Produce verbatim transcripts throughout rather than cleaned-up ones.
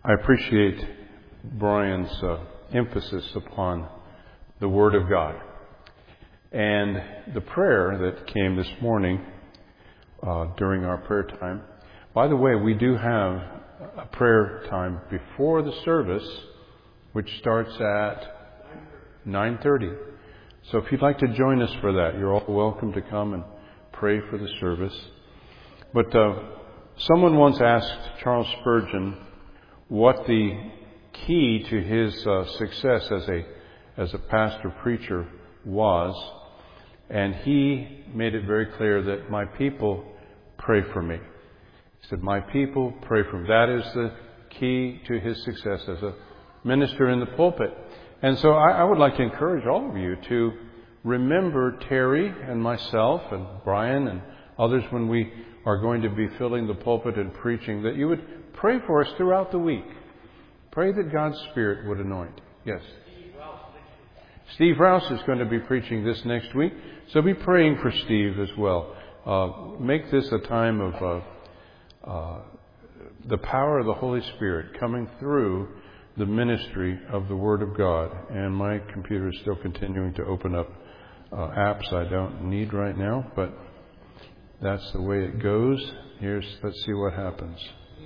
I appreciate Brian's uh, emphasis upon the Word of God. And the prayer that came this morning uh, during our prayer time. By the way, we do have a prayer time before the service, which starts at nine thirty. So if you'd like to join us for that, you're all welcome to come and pray for the service. But uh, someone once asked Charles Spurgeon what the key to his uh, success as a as a pastor preacher was, and he made it very clear that my people pray for me. He said, my people pray for me. That is the key to his success as a minister in the pulpit. And so I, I would like to encourage all of you to remember Terry and myself and Brian and others when we are going to be filling the pulpit and preaching, that you would pray for us throughout the week. Pray that God's Spirit would anoint. Yes? Steve Rouse is going to be preaching this next week, so be praying for Steve as well. Uh, make this a time of uh, uh, the power of the Holy Spirit coming through the ministry of the Word of God. And my computer is still continuing to open up uh, apps I don't need right now, but that's the way it goes. Here's, let's see what happens.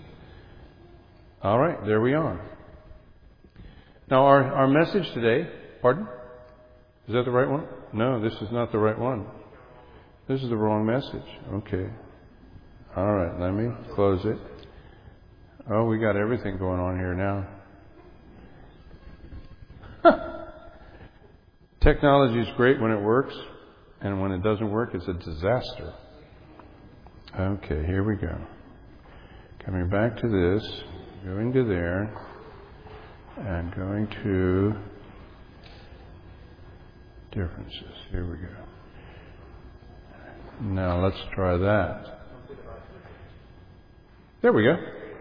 All right, there we are. Now our, our message today, pardon? Is that the right one? No, this is not the right one. This is the wrong message. Okay. All right, let me close it. Oh, we got everything going on here now. Technology is great when it works, and when it doesn't work, it's a disaster. Okay, here we go. Coming back to this, going to there, and going to differences. Here we go. Now let's try that. There we go.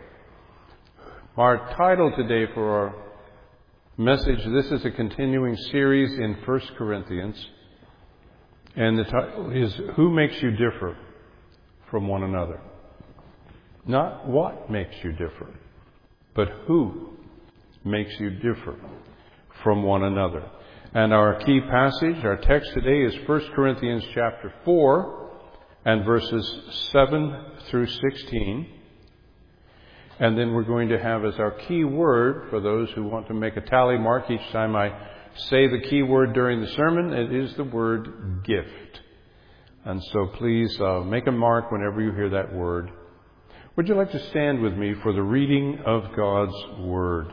Our title today for our message, this is a continuing series in First Corinthians, and the title is, Who Makes You Differ from One Another? Not what makes you differ, but who makes you differ from one another. And our key passage, our text today is First Corinthians chapter four and verses seven through sixteen. And then we're going to have as our key word, for those who want to make a tally mark each time I say the key word during the sermon, it is the word gift. And so please uh, make a mark whenever you hear that word. Would you like to stand with me for the reading of God's Word?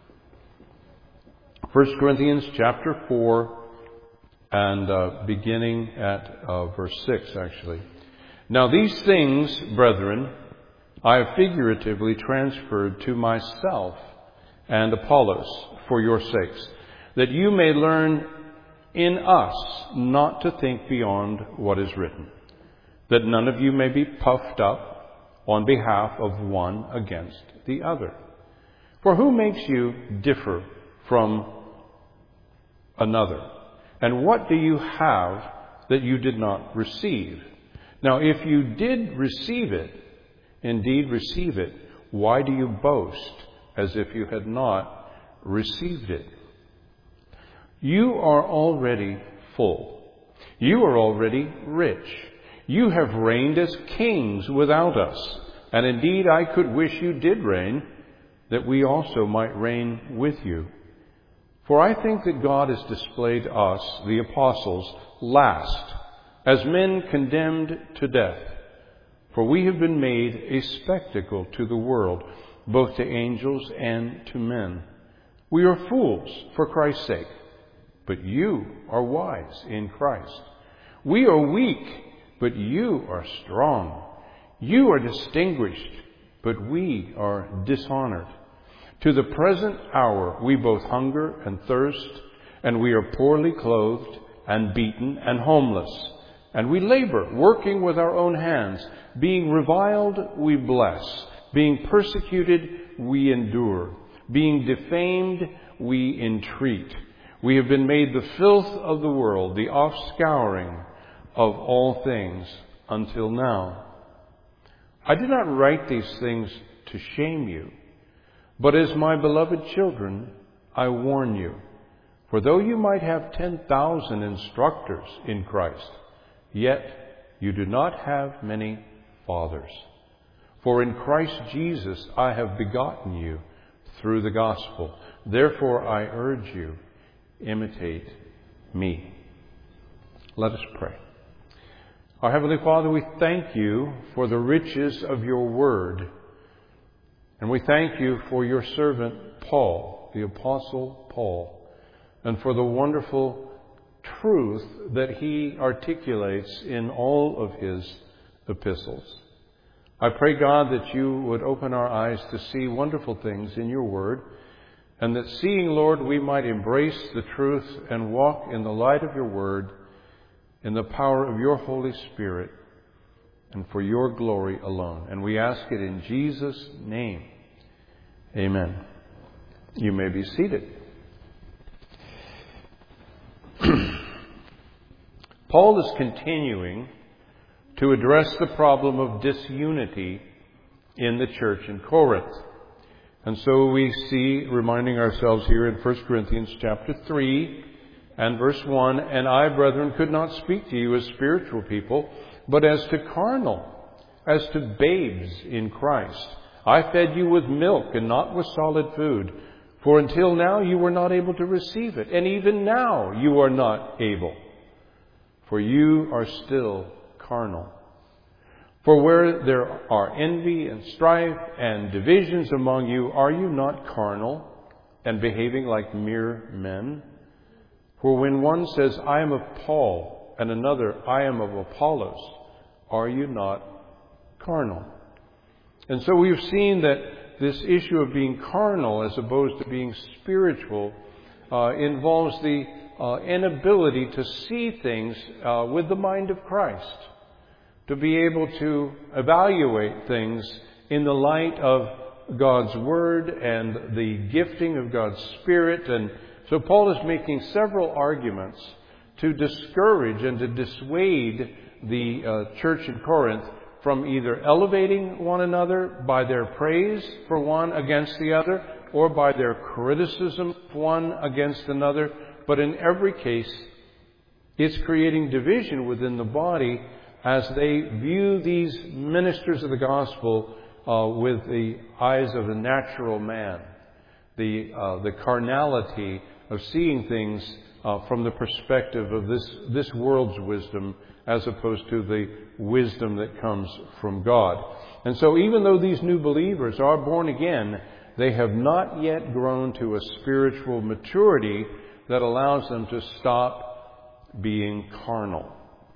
First Corinthians chapter four and uh, beginning at uh, verse six, actually. Now these things, brethren, I have figuratively transferred to myself and Apollos for your sakes, that you may learn in us not to think beyond what is written, that none of you may be puffed up on behalf of one against the other. For who makes you differ from another? And what do you have that you did not receive? Now, if you did receive it, indeed receive it, why do you boast as if you had not received it? You are already full. You are already rich. You have reigned as kings without us. And indeed, I could wish you did reign, that we also might reign with you. For I think that God has displayed us, the apostles, last, as men condemned to death. For we have been made a spectacle to the world, both to angels and to men. We are fools for Christ's sake, but you are wise in Christ. We are weak, but you are strong. You are distinguished, but we are dishonored. To the present hour we both hunger and thirst, and we are poorly clothed and beaten and homeless. And we labor, working with our own hands. Being reviled, we bless. Being persecuted, we endure. Being defamed, we entreat. We have been made the filth of the world, the offscouring of all things until now. I did not write these things to shame you, But as my beloved children, I warn you, for though you might have ten thousand instructors in Christ, yet you do not have many fathers. For in Christ Jesus I have begotten you through the gospel. Therefore I urge you, imitate me. Let us pray. Our Heavenly Father, we thank you for the riches of your word. And we thank you for your servant Paul, the Apostle Paul, and for the wonderful truth that he articulates in all of his epistles. I pray, God, that you would open our eyes to see wonderful things in your word, and that seeing, Lord, we might embrace the truth and walk in the light of your word, in the power of your Holy Spirit, and for your glory alone. And we ask it in Jesus' name. Amen. You may be seated. Paul is continuing to address the problem of disunity in the church in Corinth. And so we see, reminding ourselves here in First Corinthians chapter three and verse one, "And I, brethren, could not speak to you as spiritual people, but as to carnal, as to babes in Christ. I fed you with milk and not with solid food, for until now you were not able to receive it, and even now you are not able, for you are still carnal. For where there are envy and strife and divisions among you, are you not carnal and behaving like mere men? For when one says, I am of Paul, and another, I am of Apollos, are you not carnal?" And so we've seen that this issue of being carnal as opposed to being spiritual uh, involves the uh, inability to see things uh, with the mind of Christ, to be able to evaluate things in the light of God's Word and the gifting of God's Spirit. And so Paul is making several arguments to discourage and to dissuade the uh, church in Corinth from either elevating one another by their praise for one against the other, or by their criticism of one against another. But in every case, it's creating division within the body as they view these ministers of the gospel uh, with the eyes of the natural man, the uh, the carnality of seeing things uh, from the perspective of this this world's wisdom, as opposed to the wisdom that comes from God. And so even though these new believers are born again, they have not yet grown to a spiritual maturity that allows them to stop being carnal.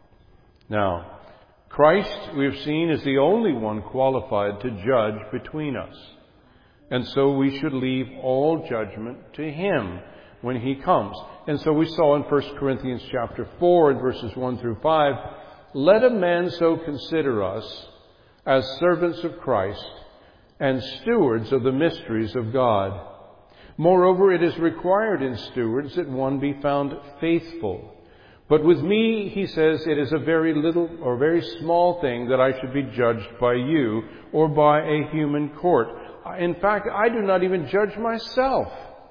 Now, Christ, we've seen, is the only one qualified to judge between us. And so we should leave all judgment to Him when He comes. And so we saw in First Corinthians chapter four and verses one through five, "Let a man so consider us as servants of Christ and stewards of the mysteries of God. Moreover, it is required in stewards that one be found faithful. But with me," he says, "it is a very little or very small thing that I should be judged by you or by a human court. In fact, I do not even judge myself.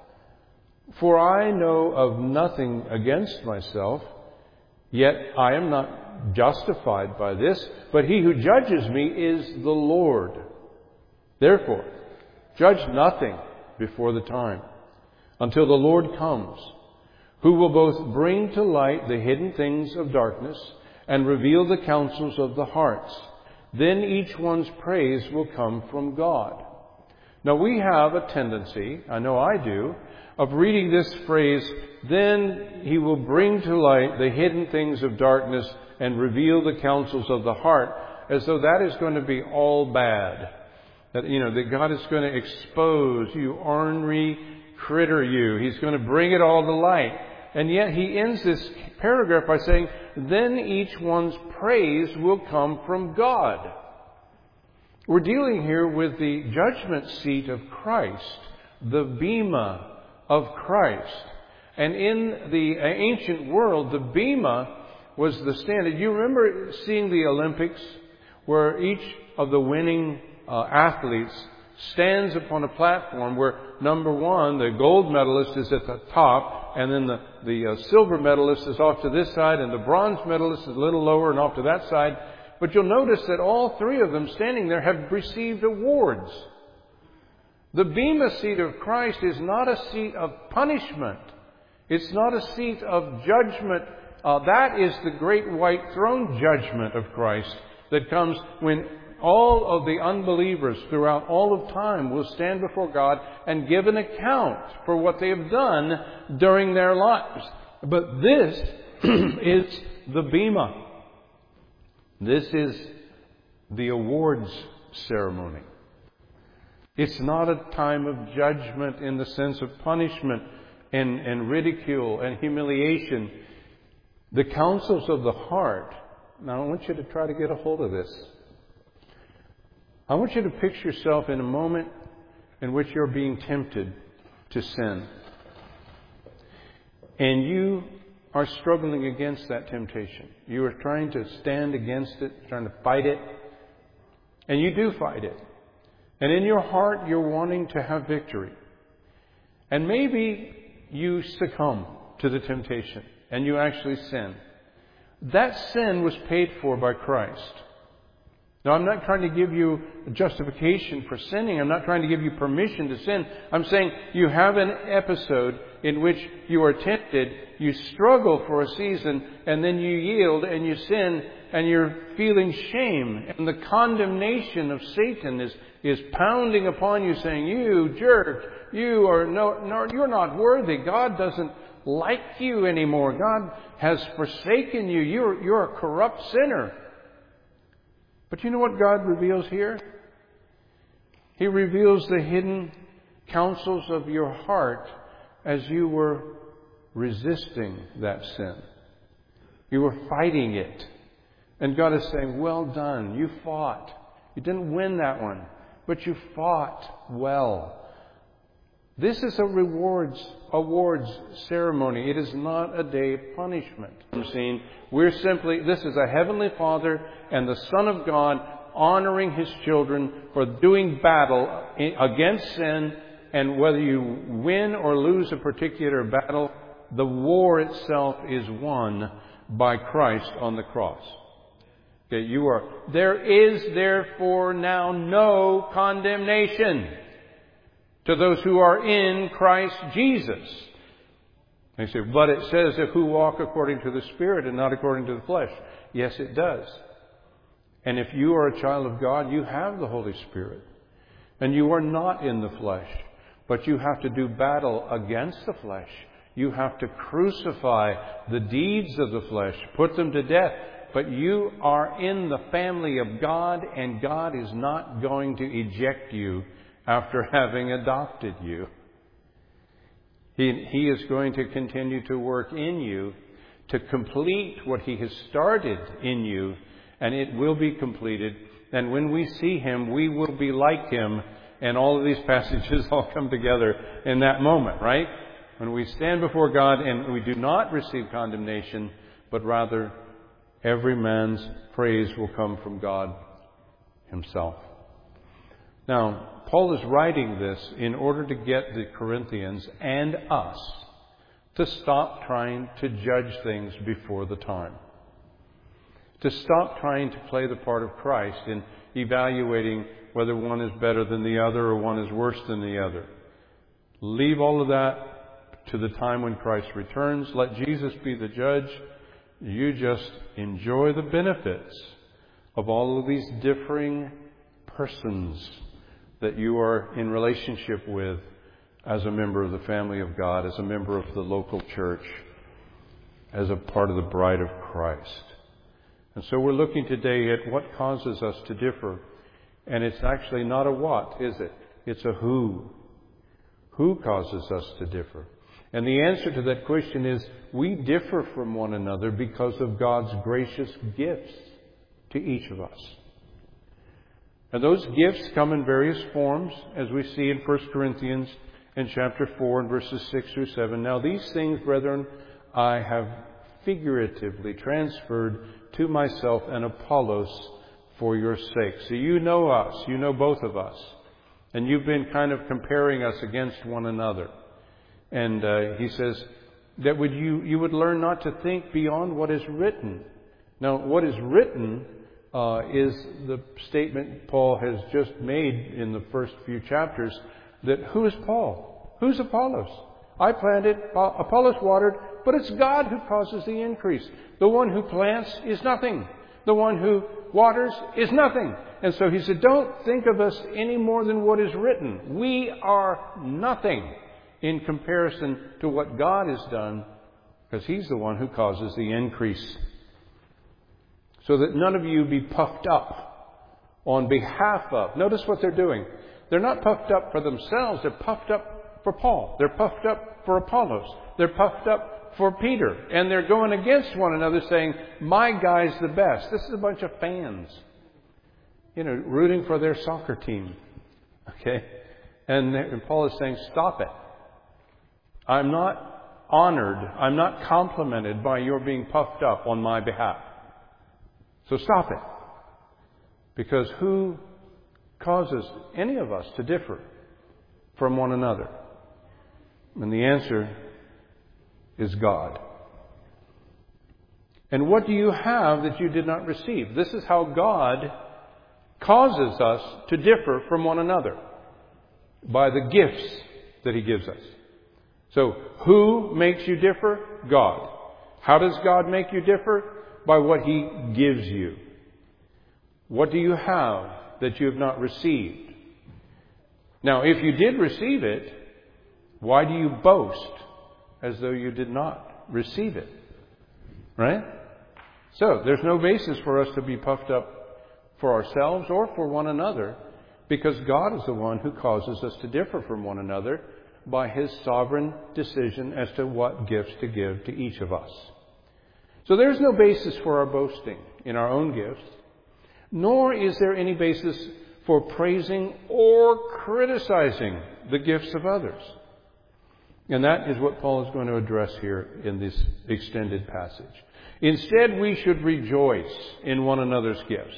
For I know of nothing against myself, yet I am not justified by this, but he who judges me is the Lord. Therefore, judge nothing before the time, until the Lord comes, who will both bring to light the hidden things of darkness and reveal the counsels of the hearts. Then each one's praise will come from God." Now we have a tendency, I know I do, of reading this phrase, "Then he will bring to light the hidden things of darkness and reveal the counsels of the heart," as though that is going to be all bad. That, you know, that God is going to expose you, ornery critter you. He's going to bring it all to light. And yet he ends this paragraph by saying, "Then each one's praise will come from God." We're dealing here with the judgment seat of Christ, the bema of Christ. And in the ancient world, the bema was the standard. You remember seeing the Olympics, where each of the winning uh, athletes stands upon a platform where, number one, the gold medalist is at the top, and then the, the uh, silver medalist is off to this side, and the bronze medalist is a little lower and off to that side. But you'll notice that all three of them standing there have received awards. The Bema seat of Christ is not a seat of punishment. It's not a seat of judgment. Uh, that is the great white throne judgment of Christ that comes when all of the unbelievers throughout all of time will stand before God and give an account for what they have done during their lives. But this is the Bema. This is the awards ceremony. It's not a time of judgment in the sense of punishment and, and ridicule and humiliation. The counsels of the heart. Now I want you to try to get a hold of this. I want you to picture yourself in a moment in which you're being tempted to sin. And you are struggling against that temptation. You are trying to stand against it, trying to fight it. And you do fight it. And in your heart, you're wanting to have victory. And maybe you succumb to the temptation and you actually sin. That sin was paid for by Christ. Now, I'm not trying to give you a justification for sinning. I'm not trying to give you permission to sin. I'm saying you have an episode in which you are tempted, you struggle for a season, and then you yield and you sin, and you're feeling shame. And the condemnation of Satan is, is pounding upon you, saying, you jerk, you are no, no, you're not worthy. God doesn't like you anymore. God has forsaken you. You're, you're a corrupt sinner. But you know what God reveals here? He reveals the hidden counsels of your heart as you were resisting that sin. You were fighting it. And God is saying, well done. You fought. You didn't win that one, but you fought well. This is a rewards, awards ceremony. It is not a day of punishment. I'm saying we're simply, this is a Heavenly Father and the Son of God honoring His children for doing battle against sin. And whether you win or lose a particular battle, the war itself is won by Christ on the cross. Okay, you are, there is therefore now no condemnation to those who are in Christ Jesus. They say, but it says that who walk according to the Spirit and not according to the flesh. Yes, it does. And if you are a child of God, you have the Holy Spirit. And you are not in the flesh. But you have to do battle against the flesh. You have to crucify the deeds of the flesh, put them to death. But you are in the family of God, and God is not going to eject you after having adopted you. He, he is going to continue to work in you to complete what He has started in you, and it will be completed. And when we see Him, we will be like Him. And all of these passages all come together in that moment, right? When we stand before God and we do not receive condemnation, but rather every man's praise will come from God Himself. Now, Paul is writing this in order to get the Corinthians and us to stop trying to judge things before the time. To stop trying to play the part of Christ in evaluating whether one is better than the other or one is worse than the other. Leave all of that to the time when Christ returns. Let Jesus be the judge. You just enjoy the benefits of all of these differing persons that you are in relationship with as a member of the family of God, as a member of the local church, as a part of the bride of Christ. And so we're looking today at what causes us to differ. And it's actually not a what, is it? It's a who. Who causes us to differ? And the answer to that question is we differ from one another because of God's gracious gifts to each of us. And those gifts come in various forms, as we see in First Corinthians in chapter four and verses six through seven. Now these things, brethren, I have figuratively transferred to myself and Apollos for your sake. So you know us, you know both of us. And you've been kind of comparing us against one another. And uh, he says that would you, you would learn not to think beyond what is written. Now, what is written uh, is the statement Paul has just made in the first few chapters, that who is Paul? Who's Apollos? I planted, Apollos watered, but it's God who causes the increase. The one who plants is nothing. The one who waters is nothing. And so he said, don't think of us any more than what is written. We are nothing in comparison to what God has done, because He's the one who causes the increase. So that none of you be puffed up on behalf of. Notice what they're doing. They're not puffed up for themselves. They're puffed up for Paul. They're puffed up for Apollos. They're puffed up for Peter. And they're going against one another saying, my guy's the best. This is a bunch of fans, you know, rooting for their soccer team. Okay? And, and Paul is saying, stop it. I'm not honored. I'm not complimented by your being puffed up on my behalf. So stop it. Because who causes any of us to differ from one another? And the answer is God. And what do you have that you did not receive? This is how God causes us to differ from one another, by the gifts that He gives us. So, who makes you differ? God. How does God make you differ? By what He gives you. What do you have that you have not received? Now, if you did receive it, why do you boast as though you did not receive it? Right? So, there's no basis for us to be puffed up for ourselves or for one another, because God is the one who causes us to differ from one another by His sovereign decision as to what gifts to give to each of us. So there's no basis for our boasting in our own gifts, nor is there any basis for praising or criticizing the gifts of others. And that is what Paul is going to address here in this extended passage. Instead, we should rejoice in one another's gifts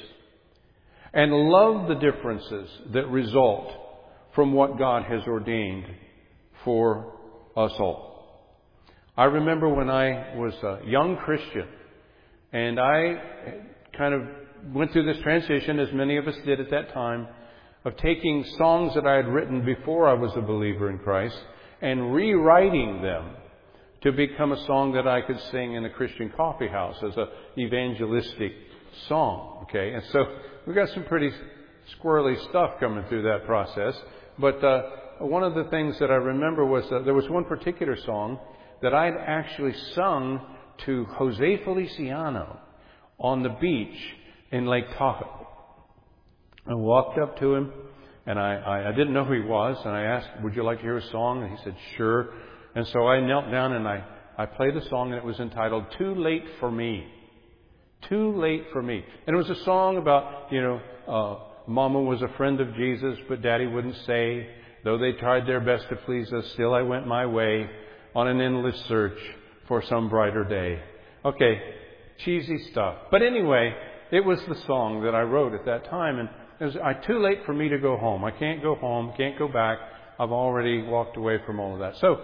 and love the differences that result from what God has ordained for us all. I remember when I was a young Christian, and I kind of went through this transition, as many of us did at that time, of taking songs that I had written before I was a believer in Christ and rewriting them to become a song that I could sing in a Christian coffee house as an evangelistic song. Okay, and so we got some pretty squirrely stuff coming through that process. But uh, one of the things that I remember was that there was one particular song that I had actually sung to Jose Feliciano on the beach in Lake Tahoe. I walked up to him, and I, I, I didn't know who he was, and I asked, would you like to hear a song? And he said, sure. And so I knelt down and I, I played a song, and it was entitled Too Late for Me. Too Late for Me. And it was a song about, you know, uh, Mama was a friend of Jesus, but Daddy wouldn't say. Though they tried their best to please us, still I went my way on an endless search for some brighter day. Okay, cheesy stuff. But anyway, it was the song that I wrote at that time. And it was I, too late for me to go home. I can't go home, can't go back. I've already walked away from all of that. So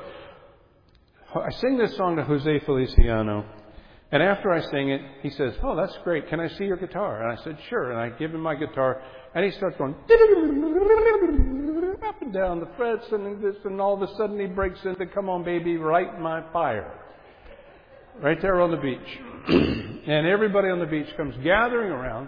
I sing this song to Jose Feliciano. And after I sing it, he says, oh, that's great. Can I see your guitar? And I said, sure. And I give him my guitar. And he starts going up and down the frets and this. And all of a sudden he breaks into, come on, baby, light my fire. Right there on the beach. And everybody on the beach comes gathering around.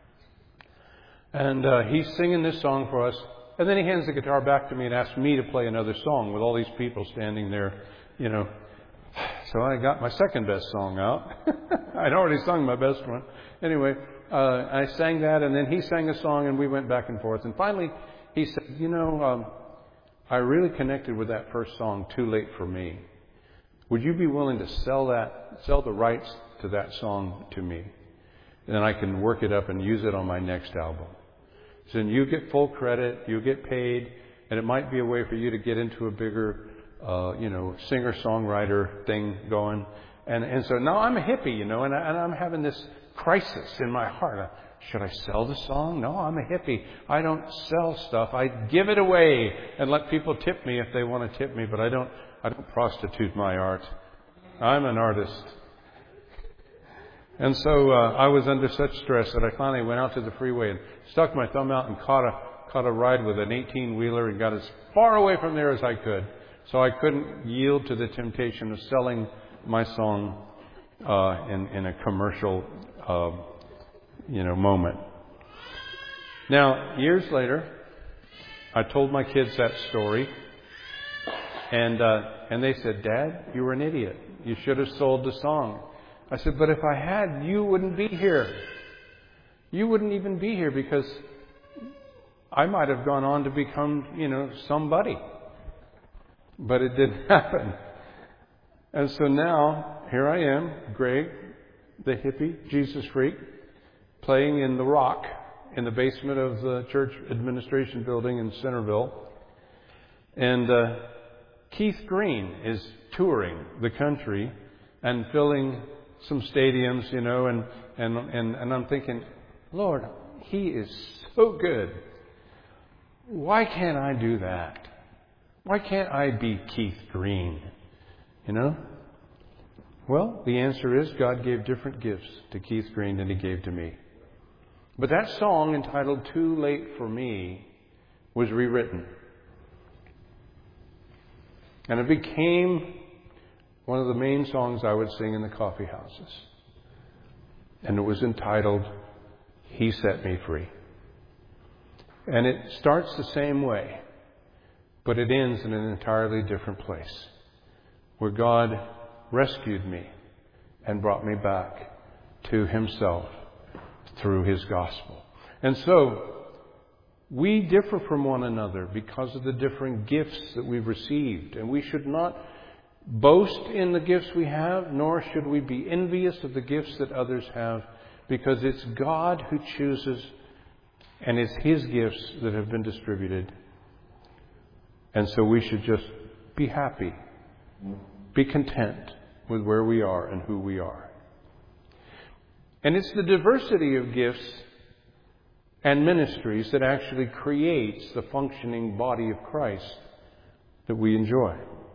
And uh, he's singing this song for us. And then he hands the guitar back to me and asks me to play another song with all these people standing there, you know. So I got my second best song out. I'd already sung my best one. Anyway, uh, I sang that, and then he sang a song, and we went back and forth. And finally, he said, you know, um, I really connected with that first song, Too Late for Me. Would you be willing to sell that, sell the rights to that song to me? And then I can work it up and use it on my next album. So then you get full credit, you get paid, and it might be a way for you to get into a bigger Uh, you know, singer-songwriter thing going. And and so now I'm a hippie, you know, and, I, and I'm having this crisis in my heart. Should I sell the song? No, I'm a hippie. I don't sell stuff. I give it away and let people tip me if they want to tip me, but I don't, I don't prostitute my art. I'm an artist. And so uh, I was under such stress that I finally went out to the freeway and stuck my thumb out and caught a caught a ride with an eighteen-wheeler and got as far away from there as I could. So I couldn't yield to the temptation of selling my song uh, in, in a commercial, uh, you know, moment. Now, years later, I told my kids that story, and uh, and they said, "Dad, you were an idiot. You should have sold the song." I said, "But if I had, you wouldn't be here. You wouldn't even be here because I might have gone on to become, you know, somebody." But it didn't happen. And so now, here I am, Greg, the hippie, Jesus freak, playing in the Rock in the basement of the church administration building in Centerville. And uh, Keith Green is touring the country and filling some stadiums, you know, and, and, and, and I'm thinking, Lord, he is so good. Why can't I do that? Why can't I be Keith Green? You know? Well, the answer is God gave different gifts to Keith Green than He gave to me. But that song entitled Too Late for Me was rewritten. And it became one of the main songs I would sing in the coffee houses. And it was entitled, He Set Me Free. And it starts the same way, but it ends in an entirely different place, where God rescued me and brought me back to Himself through His gospel. And so, we differ from one another because of the different gifts that we've received. And we should not boast in the gifts we have, nor should we be envious of the gifts that others have, because it's God who chooses, and it's His gifts that have been distributed. And so we should just be happy, be content with where we are and who we are. And it's the diversity of gifts and ministries that actually creates the functioning body of Christ that we enjoy.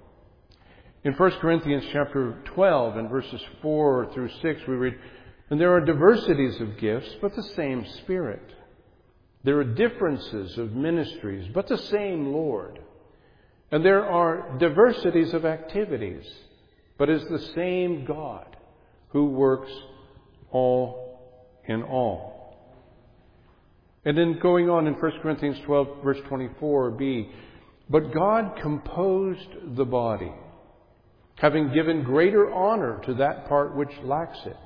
In First Corinthians chapter twelve and verses four through six, we read, "And there are diversities of gifts, but the same Spirit. There are differences of ministries, but the same Lord. And there are diversities of activities, but it's the same God who works all in all." And then going on in First Corinthians twelve, verse twenty-four b, "But God composed the body, having given greater honor to that part which lacks it,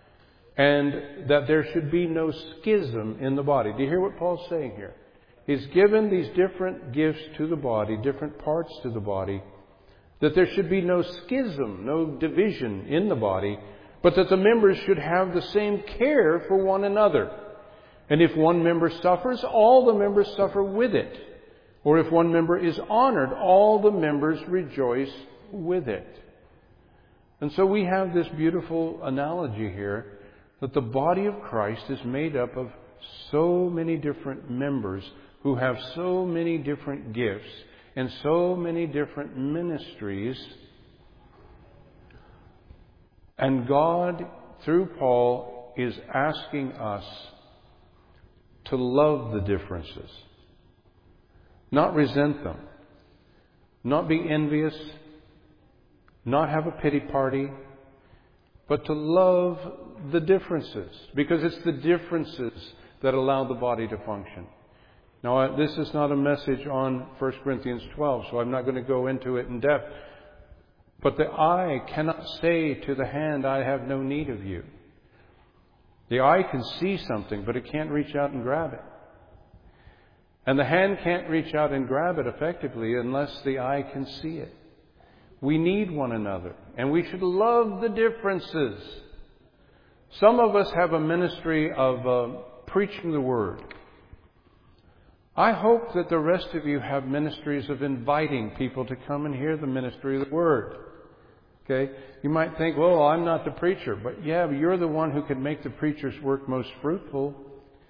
and that there should be no schism in the body." Do you hear what Paul's saying here? He's given these different gifts to the body, different parts to the body, that there should be no schism, no division in the body, but that the members should have the same care for one another. And if one member suffers, all the members suffer with it. Or if one member is honored, all the members rejoice with it. And so we have this beautiful analogy here that the body of Christ is made up of so many different members who have so many different gifts and so many different ministries. And God, through Paul, is asking us to love the differences, not resent them, not be envious, not have a pity party, but to love the differences, because it's the differences that allow the body to function. Now, this is not a message on First Corinthians twelve, so I'm not going to go into it in depth. But the eye cannot say to the hand, "I have no need of you." The eye can see something, but it can't reach out and grab it. And the hand can't reach out and grab it effectively unless the eye can see it. We need one another, and we should love the differences. Some of us have a ministry of uh, preaching the Word. I hope that the rest of you have ministries of inviting people to come and hear the ministry of the Word. Okay? You might think, well, I'm not the preacher. But yeah, you're the one who can make the preacher's work most fruitful.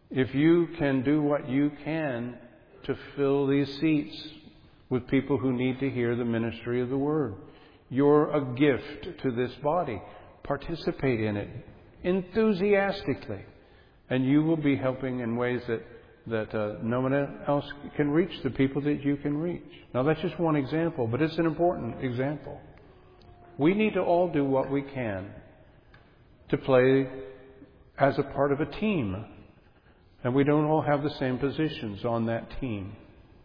if you can do what you can to fill these seats with people who need to hear the ministry of the Word. You're a gift to this body. Participate in it enthusiastically, and you will be helping in ways that, that uh, no one else can reach the people that you can reach. Now, that's just one example, but it's an important example. We need to all do what we can to play as a part of a team. And we don't all have the same positions on that team.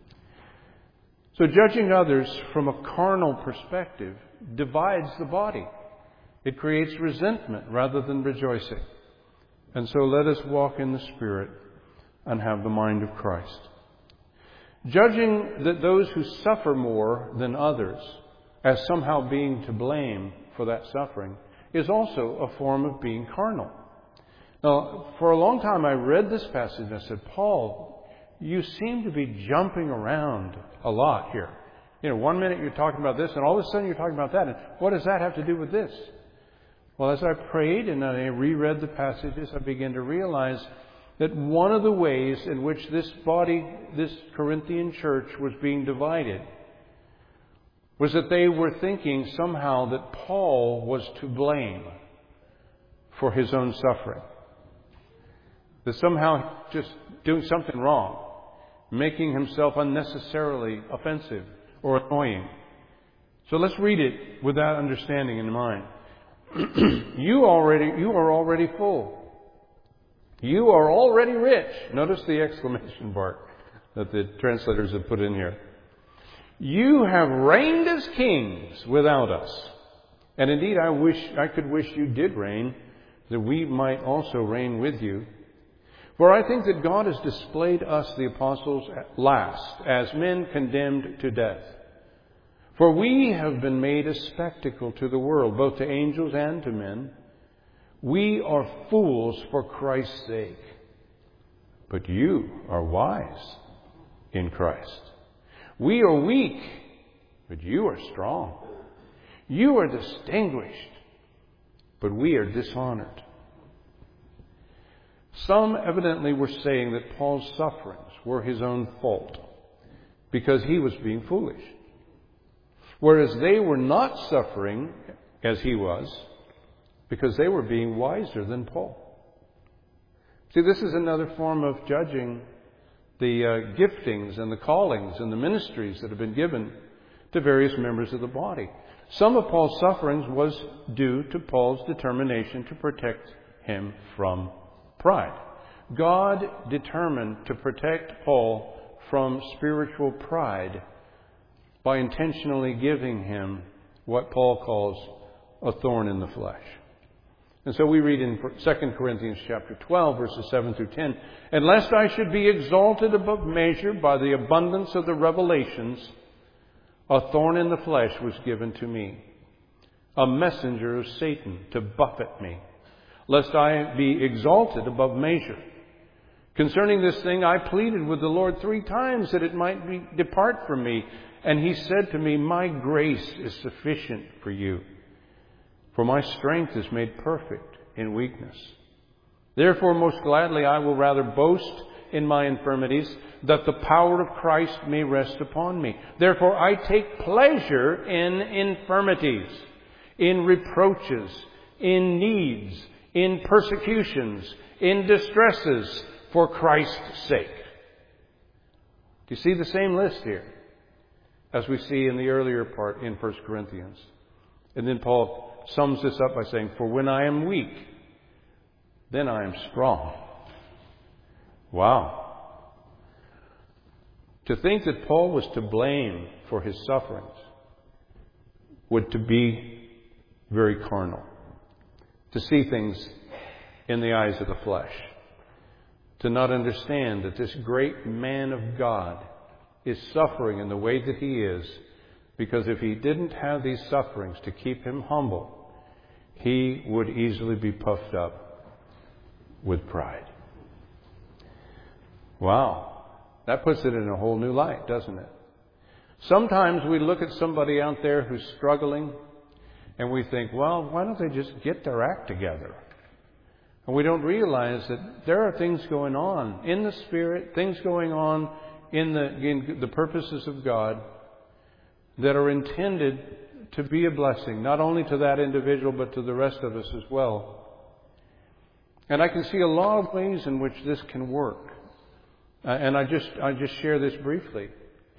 So judging others from a carnal perspective divides the body. It creates resentment rather than rejoicing. And so let us walk in the Spirit and have the mind of Christ. Judging that those who suffer more than others as somehow being to blame for that suffering is also a form of being carnal. Now, for a long time I read this passage and I said, Paul, you seem to be jumping around a lot here. You know, one minute you're talking about this and all of a sudden you're talking about that. And what does that have to do with this? Well, as I prayed and I reread the passages, I began to realize that one of the ways in which this body, this Corinthian church, was being divided was that they were thinking somehow that Paul was to blame for his own suffering. That somehow just doing something wrong, making himself unnecessarily offensive or annoying. So let's read it with that understanding in mind. you already, you are already full. You are already rich. Notice the exclamation mark that the translators have put in here. You have reigned as kings without us. And indeed, I wish, I could wish you did reign, that we might also reign with you. For I think that God has displayed us, the apostles, at last, as men condemned to death. For we have been made a spectacle to the world, both to angels and to men. We are fools for Christ's sake. But you are wise in Christ. We are weak, but you are strong. You are distinguished, but we are dishonored. Some evidently were saying that Paul's sufferings were his own fault because he was being foolish. Whereas they were not suffering as he was because they were being wiser than Paul. See, this is another form of judging the uh, giftings and the callings and the ministries that have been given to various members of the body. Some of Paul's sufferings was due to Paul's determination to protect him from pride. God determined to protect Paul from spiritual pride by intentionally giving him what Paul calls a thorn in the flesh. And so we read in Second Corinthians chapter twelve, verses seven through ten, "And lest I should be exalted above measure by the abundance of the revelations, a thorn in the flesh was given to me, a messenger of Satan to buffet me, lest I be exalted above measure. Concerning this thing I pleaded with the Lord three times that it might be, depart from me. And he said to me, my grace is sufficient for you, for my strength is made perfect in weakness. Therefore, most gladly I will rather boast in my infirmities, that the power of Christ may rest upon me. Therefore, I take pleasure in infirmities, in reproaches, in needs, in persecutions, in distresses, for Christ's sake." Do you see the same list here as we see in the earlier part in First Corinthians? And then Paul sums this up by saying, "For when I am weak, then I am strong." Wow. To think that Paul was to blame for his sufferings would to be very carnal. To see things in the eyes of the flesh. To not understand that this great man of God is suffering in the way that he is, because if he didn't have these sufferings to keep him humble, he would easily be puffed up with pride. Wow. That puts it in a whole new light, doesn't it? Sometimes we look at somebody out there who's struggling and we think, well, why don't they just get their act together? And we don't realize that there are things going on in the Spirit, things going on in the, in the purposes of God that are intended to be a blessing, not only to that individual, but to the rest of us as well. And I can see a lot of ways in which this can work. Uh, and I just, I just share this briefly.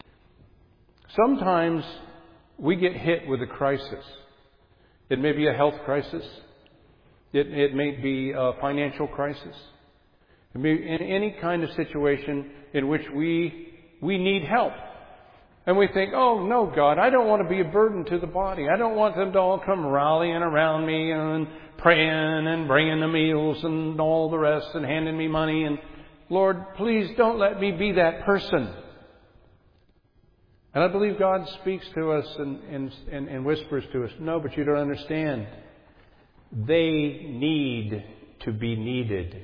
Sometimes we get hit with a crisis. It may be a health crisis. It, it may be a financial crisis. It may be in any kind of situation in which we, we need help. And we think, oh, no, God, I don't want to be a burden to the body. I don't want them to all come rallying around me and praying and bringing the meals and all the rest and handing me money. And Lord, please don't let me be that person. And I believe God speaks to us and, and, and, and whispers to us, no, but you don't understand. They need to be needed.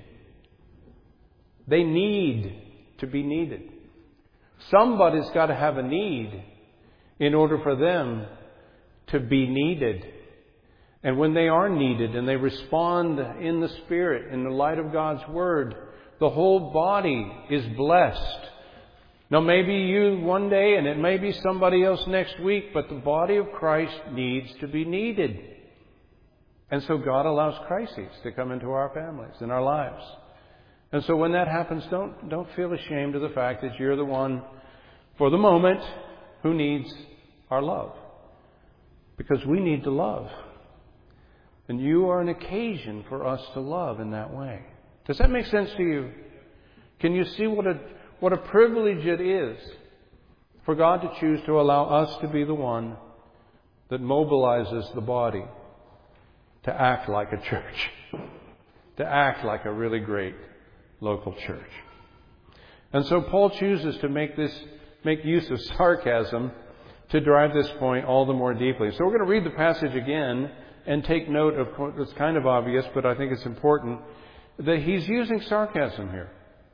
They need to be needed. Somebody's got to have a need in order for them to be needed. And when they are needed and they respond in the Spirit, in the light of God's Word, the whole body is blessed. Now, maybe you one day and it may be somebody else next week, but the body of Christ needs to be needed. And so God allows crises to come into our families and our lives. And so when that happens, don't, don't feel ashamed of the fact that you're the one, for the moment, who needs our love. Because we need to love. And you are an occasion for us to love in that way. Does that make sense to you? Can you see what a, what a privilege it is for God to choose to allow us to be the one that mobilizes the body to act like a church, to act like a really great local church. And so Paul chooses to make this, make use of sarcasm to drive this point all the more deeply. So we're going to read the passage again and take note of, it's kind of obvious, but I think it's important, that he's using sarcasm here.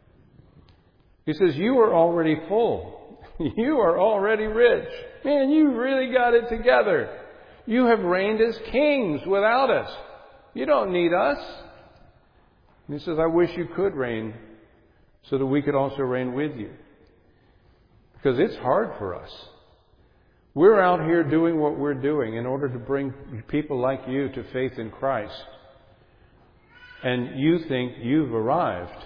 He says, you are already full. You are already rich. Man, you really got it together. You have reigned as kings without us. You don't need us. And he says, I wish you could reign so that we could also reign with you. Because it's hard for us. We're out here doing what we're doing in order to bring people like you to faith in Christ. And you think you've arrived.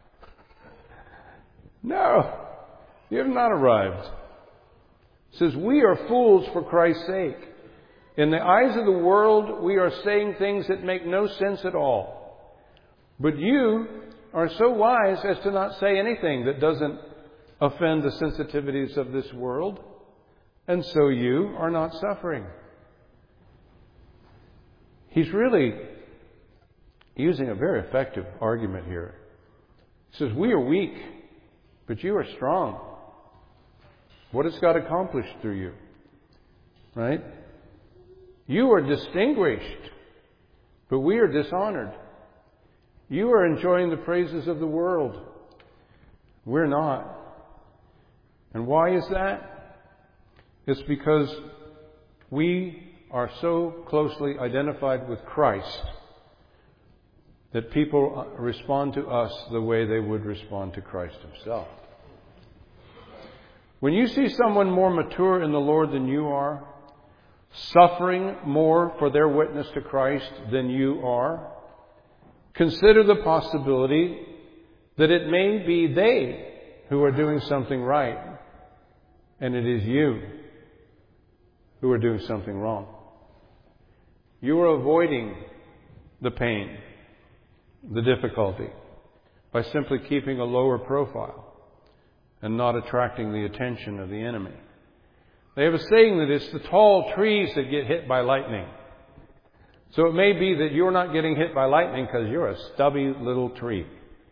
No, you have not arrived. It says, we are fools for Christ's sake. In the eyes of the world, we are saying things that make no sense at all. But you are so wise as to not say anything that doesn't offend the sensitivities of this world. And so you are not suffering. He's really using a very effective argument here. He says, we are weak, but you are strong. What has God accomplished through you? Right? You are distinguished, but we are dishonored. You are enjoying the praises of the world. We're not. And why is that? It's because we are so closely identified with Christ that people respond to us the way they would respond to Christ himself. When you see someone more mature in the Lord than you are, suffering more for their witness to Christ than you are, consider the possibility that it may be they who are doing something right, and it is you who are doing something wrong. You are avoiding the pain, the difficulty, by simply keeping a lower profile and not attracting the attention of the enemy. They have a saying that it's the tall trees that get hit by lightning. So it may be that you're not getting hit by lightning because you're a stubby little tree,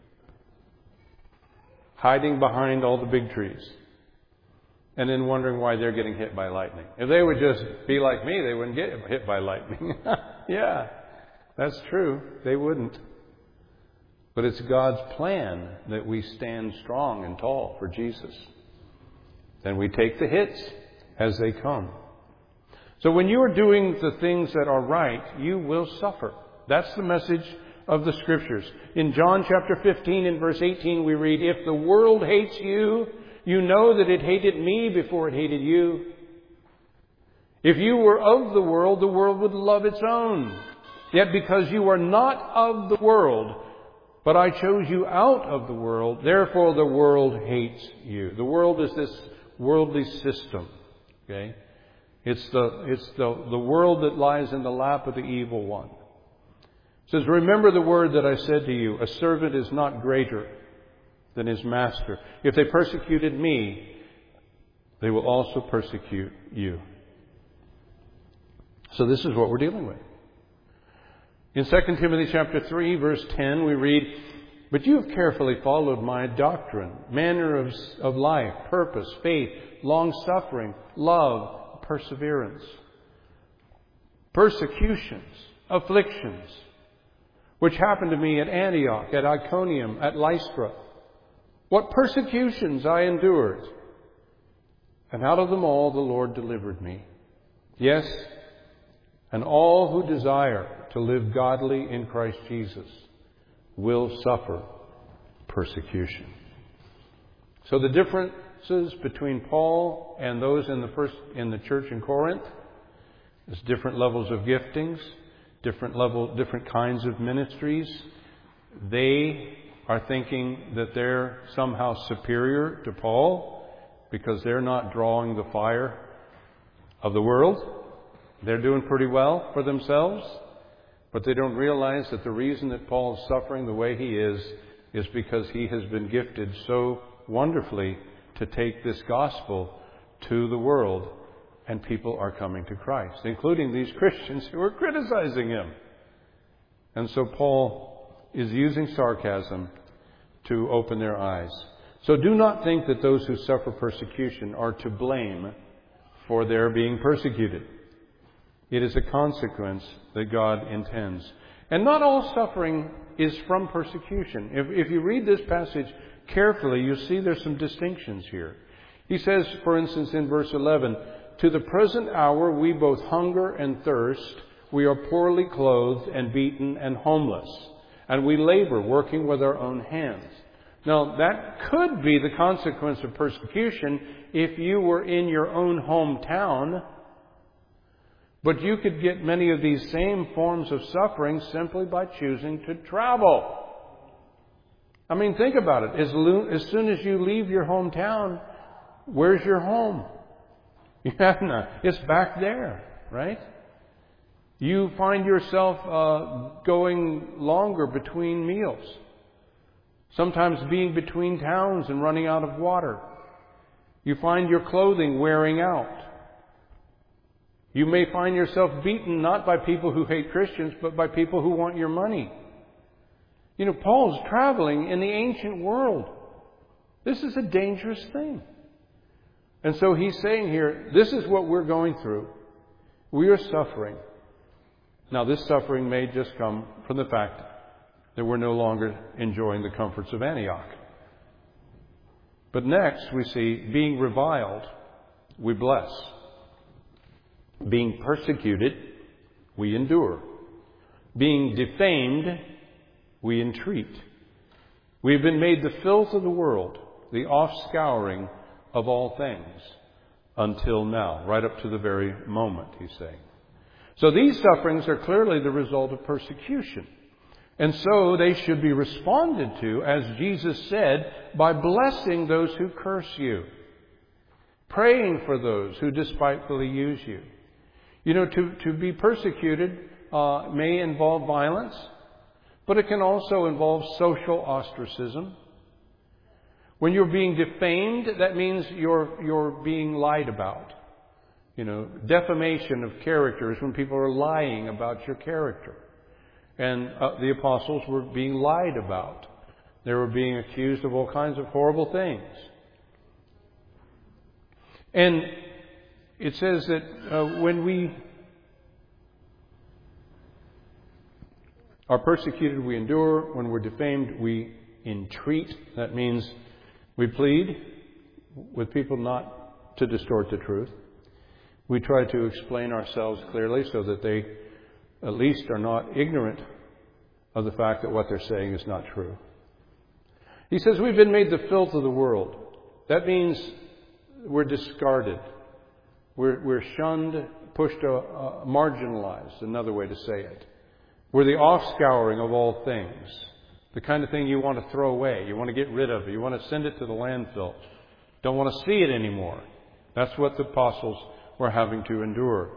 hiding behind all the big trees, and then wondering why they're getting hit by lightning. If they would just be like me, they wouldn't get hit by lightning. Yeah, that's true. They wouldn't. But it's God's plan that we stand strong and tall for Jesus. Then we take the hits as they come. So when you are doing the things that are right, you will suffer. That's the message of the Scriptures. In John chapter fifteen and verse eighteen we read, "If the world hates you, you know that it hated me before it hated you. If you were of the world, the world would love its own. Yet because you are not of the world, but I chose you out of the world, therefore the world hates you." The world is this worldly system. Okay? It's the, it's the, the world that lies in the lap of the evil one. It says, "Remember the word that I said to you, a servant is not greater than his master. If they persecuted me, they will also persecute you." So this is what we're dealing with. In Second Timothy chapter three, verse ten, we read, "But you have carefully followed my doctrine, manner of, of life, purpose, faith, long-suffering, love, perseverance, persecutions, afflictions, which happened to me at Antioch, at Iconium, at Lystra. What persecutions I endured! And out of them all the Lord delivered me. Yes, and all who desire to live godly in Christ Jesus will suffer persecution." So the differences between Paul and those in the first in the church in Corinth is different levels of giftings, different level, different kinds of ministries. They are thinking that they're somehow superior to Paul because they're not drawing the fire of the world. They're doing pretty well for themselves, but they don't realize that the reason that Paul is suffering the way he is is because he has been gifted so wonderfully to take this gospel to the world, and people are coming to Christ, including these Christians who are criticizing him. And so Paul is using sarcasm to open their eyes. So do not think that those who suffer persecution are to blame for their being persecuted. It is a consequence that God intends. And not all suffering is from persecution. If, if you read this passage carefully, you'll see there's some distinctions here. He says, for instance, in verse eleven, "To the present hour we both hunger and thirst. We are poorly clothed and beaten and homeless. And we labor, working with our own hands." Now, that could be the consequence of persecution if you were in your own hometown. But you could get many of these same forms of suffering simply by choosing to travel. I mean, think about it. As, lo- as soon as you leave your hometown, where's your home? It's back there, right? You find yourself uh, going longer between meals. Sometimes being between towns and running out of water. You find your clothing wearing out. You may find yourself beaten not by people who hate Christians, but by people who want your money. You know, Paul's traveling in the ancient world. This is a dangerous thing. And so he's saying here, this is what we're going through. We are suffering. Now, this suffering may just come from the fact that we're no longer enjoying the comforts of Antioch. But next, we see, being reviled, we bless. Being persecuted, we endure. Being defamed, we entreat. We have been made the filth of the world, the offscouring of all things, until now, right up to the very moment, he's saying. So these sufferings are clearly the result of persecution. And so they should be responded to, as Jesus said, by blessing those who curse you, praying for those who despitefully use you. You know, to, to be persecuted uh, may involve violence, but it can also involve social ostracism. When you're being defamed, that means you're you're being lied about. You know, defamation of character is when people are lying about your character. And uh, the apostles were being lied about. They were being accused of all kinds of horrible things. And it says that uh, when we are persecuted, we endure. When we're defamed, we entreat. That means we plead with people not to distort the truth. We try to explain ourselves clearly so that they at least are not ignorant of the fact that what they're saying is not true. He says, we've been made the filth of the world. That means we're discarded. We're, we're shunned, pushed, uh, uh, marginalized, another way to say it. We're the offscouring of all things. The kind of thing you want to throw away. You want to get rid of it. You want to send it to the landfill. Don't want to see it anymore. That's what the apostles were having to endure.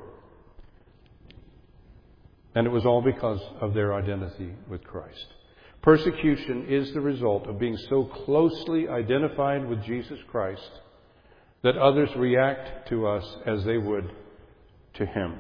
And it was all because of their identity with Christ. Persecution is the result of being so closely identified with Jesus Christ that others react to us as they would to Him.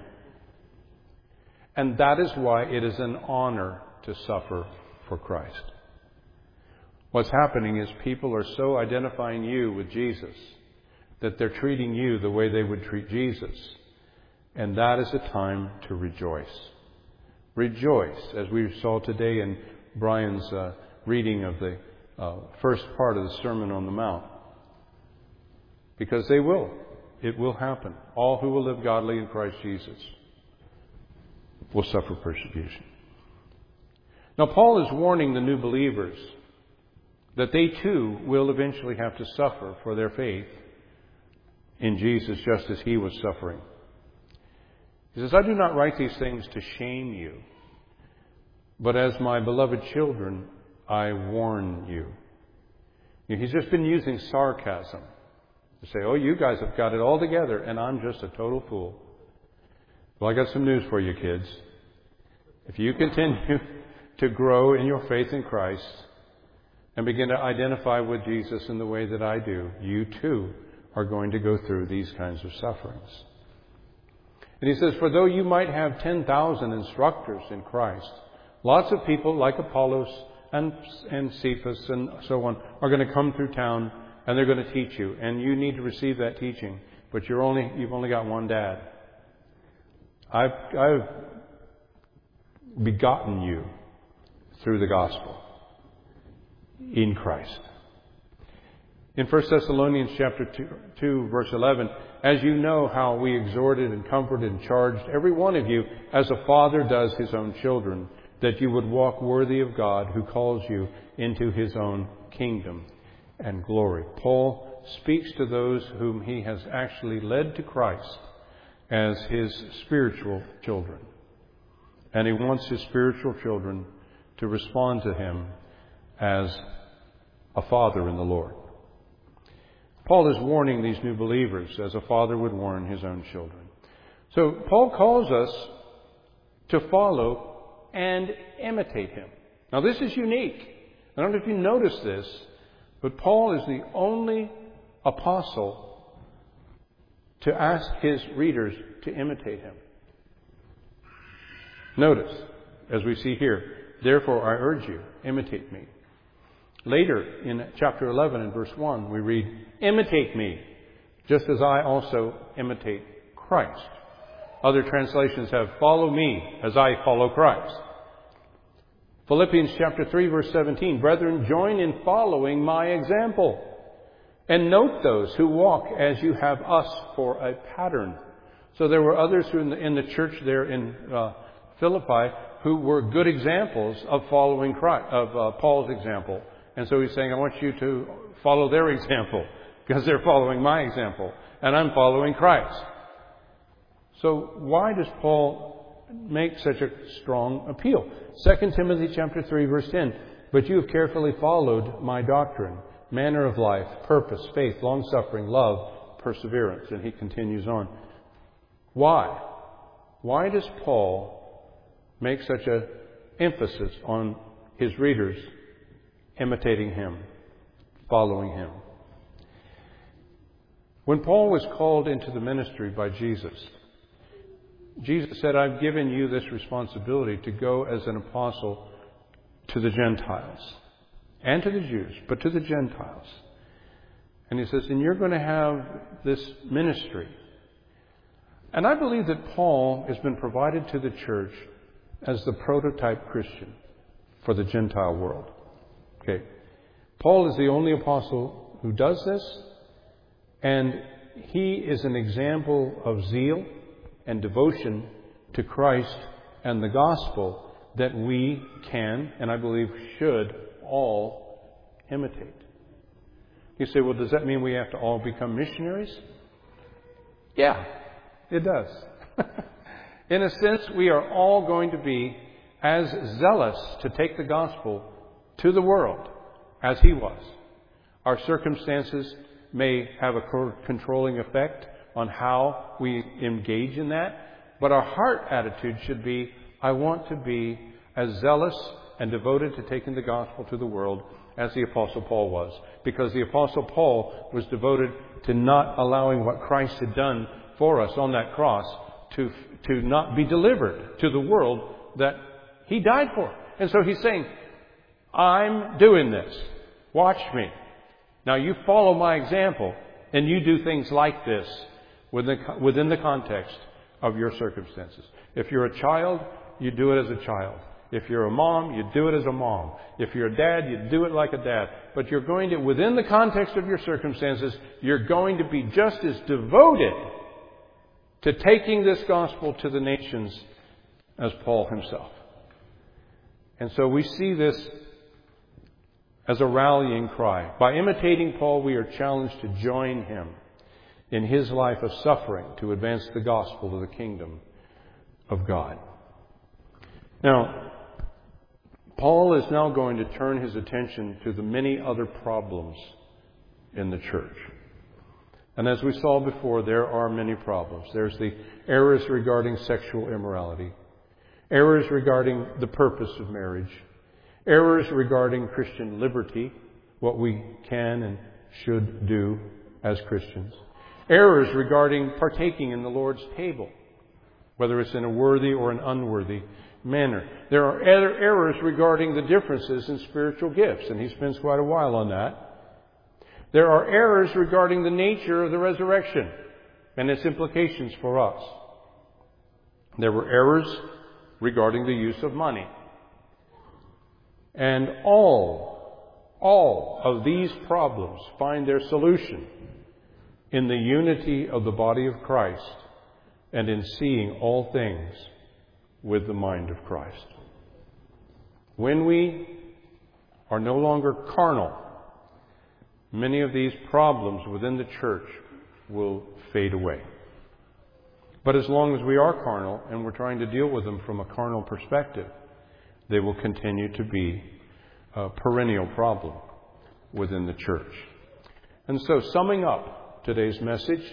And that is why it is an honor to suffer for Christ. What's happening is people are so identifying you with Jesus that they're treating you the way they would treat Jesus. And that is a time to rejoice. Rejoice, as we saw today in Brian's uh, reading of the uh, first part of the Sermon on the Mount. Because they will. It will happen. All who will live godly in Christ Jesus will suffer persecution. Now, Paul is warning the new believers that they too will eventually have to suffer for their faith in Jesus just as He was suffering. He says, I do not write these things to shame you, but as my beloved children, I warn you. He's just been using sarcasm to say, oh, you guys have got it all together, and I'm just a total fool. Well, I got some news for you, kids. If you continue to grow in your faith in Christ and begin to identify with Jesus in the way that I do, you too are going to go through these kinds of sufferings. And he says, for though you might have ten thousand instructors in Christ, lots of people like Apollos and, and Cephas and so on are going to come through town and they're going to teach you. And you need to receive that teaching. But you're only, you've only got one dad. I've, I've begotten you through the gospel in Christ. In First Thessalonians chapter two, two, verse eleven, as you know how we exhorted and comforted and charged every one of you as a father does his own children, that you would walk worthy of God who calls you into His own kingdom and glory. Paul speaks to those whom he has actually led to Christ as his spiritual children. And he wants his spiritual children to respond to him as a father in the Lord. Paul is warning these new believers as a father would warn his own children. So Paul calls us to follow and imitate him. Now this is unique. I don't know if you notice this, but Paul is the only apostle to ask his readers to imitate him. Notice, as we see here, therefore I urge you, imitate me. Later in chapter eleven and verse one, we read, imitate me, just as I also imitate Christ. Other translations have, follow me as I follow Christ. Philippians chapter three, verse seventeen, brethren, join in following my example. And note those who walk as you have us for a pattern. So there were others who in the, in the church there in uh, Philippi who were good examples of following Christ, of uh, Paul's example. And so he's saying, I want you to follow their example because they're following my example and I'm following Christ. So why does Paul make such a strong appeal? Second Timothy chapter three, verse ten, but you have carefully followed my doctrine, manner of life, purpose, faith, long-suffering, love, perseverance. And he continues on. Why? Why does Paul make such an emphasis on his readers imitating him, following him? When Paul was called into the ministry by Jesus, Jesus said, I've given you this responsibility to go as an apostle to the Gentiles and to the Jews, but to the Gentiles. And he says, and you're going to have this ministry. And I believe that Paul has been provided to the church as the prototype Christian for the Gentile world. Okay. Paul is the only apostle who does this, and he is an example of zeal and devotion to Christ and the gospel that we can, and I believe should, all imitate. You say, well, does that mean we have to all become missionaries? Yeah, it does. In a sense, we are all going to be as zealous to take the gospel to the world as he was. Our circumstances may have a controlling effect on how we engage in that, but our heart attitude should be, I want to be as zealous and devoted to taking the gospel to the world as the Apostle Paul was. Because the Apostle Paul was devoted to not allowing what Christ had done for us on that cross to, to not be delivered to the world that he died for. And so he's saying, I'm doing this. Watch me. Now you follow my example and you do things like this within the, within the context of your circumstances. If you're a child, you do it as a child. If you're a mom, you do it as a mom. If you're a dad, you do it like a dad. But you're going to, within the context of your circumstances, you're going to be just as devoted to taking this gospel to the nations as Paul himself. And so we see this as a rallying cry. By imitating Paul, we are challenged to join him in his life of suffering to advance the gospel of the kingdom of God. Now, Paul is now going to turn his attention to the many other problems in the church. And as we saw before, there are many problems. There's the errors regarding sexual immorality, errors regarding the purpose of marriage, errors regarding Christian liberty, what we can and should do as Christians, errors regarding partaking in the Lord's table, whether it's in a worthy or an unworthy manner. There are other errors regarding the differences in spiritual gifts, and he spends quite a while on that. There are errors regarding the nature of the resurrection and its implications for us. There were errors regarding the use of money. And all, all of these problems find their solution in the unity of the body of Christ and in seeing all things with the mind of Christ. When we are no longer carnal, many of these problems within the church will fade away. But as long as we are carnal and we're trying to deal with them from a carnal perspective, they will continue to be a perennial problem within the church. And so, summing up today's message,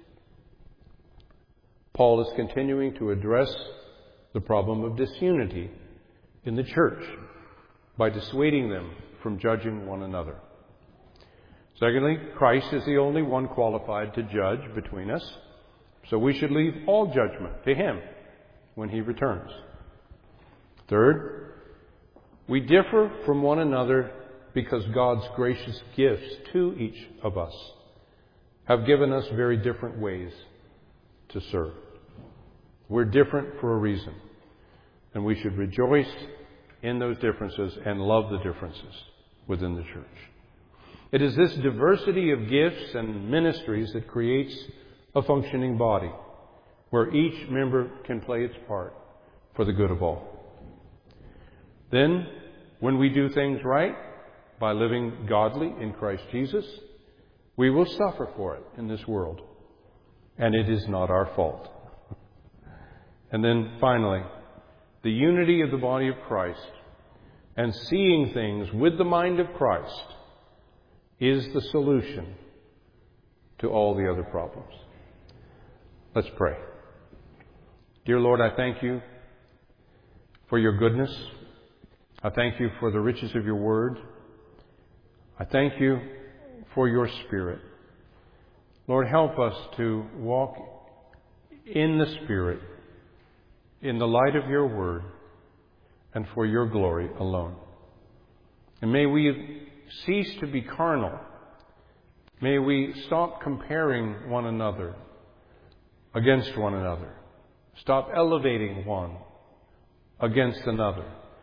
Paul is continuing to address the problem of disunity in the church by dissuading them from judging one another. Secondly, Christ is the only one qualified to judge between us, so we should leave all judgment to him when he returns. Third, we differ from one another because God's gracious gifts to each of us have given us very different ways to serve. We're different for a reason, and we should rejoice in those differences and love the differences within the church. It is this diversity of gifts and ministries that creates a functioning body where each member can play its part for the good of all. Then, when we do things right by living godly in Christ Jesus, we will suffer for it in this world, and it is not our fault. And then finally, the unity of the body of Christ and seeing things with the mind of Christ is the solution to all the other problems. Let's pray. Dear Lord, I thank you for your goodness. I thank you for the riches of your word. I thank you for your Spirit. Lord, help us to walk in the Spirit, in the light of your word, and for your glory alone. And may we cease to be carnal. May we stop comparing one another against one another. Stop elevating one against another.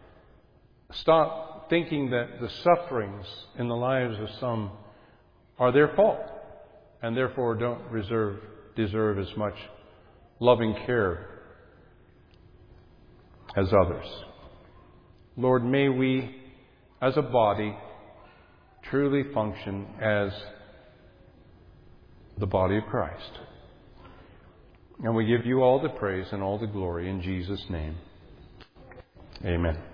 Stop thinking that the sufferings in the lives of some are their fault and therefore don't reserve, deserve as much loving care as others. Lord, may we, as a body, truly function as the body of Christ. And we give you all the praise and all the glory in Jesus' name. Amen.